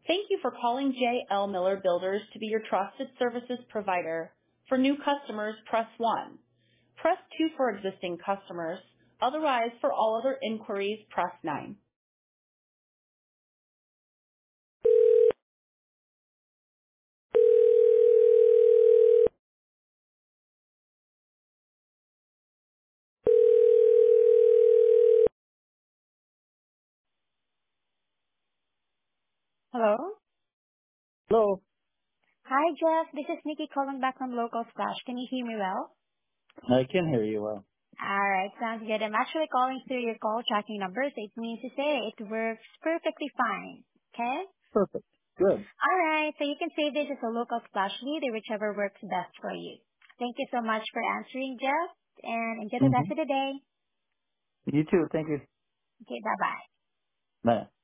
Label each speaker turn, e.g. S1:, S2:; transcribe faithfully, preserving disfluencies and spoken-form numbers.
S1: Thank you for calling J L Miller Builders to be your trusted services provider. For new customers, press one. Press two for existing customers. Otherwise, for all other inquiries, press nine. Hello?
S2: Hello.
S1: Hi, Jeff. This is Nikki calling back from Local Splash. Can you hear me well?
S2: I can hear you well.
S1: All right, sounds good. I'm actually calling through your call tracking numbers. It means to say it works perfectly fine. Okay?
S2: Perfect. Good.
S1: All right, so you can save this as a local splash lead or whichever works best for you. Thank you so much for answering, Jeff, and enjoy the
S2: hmm
S1: rest of the day.
S2: You too. Thank you.
S1: Okay, bye-bye.
S2: Bye.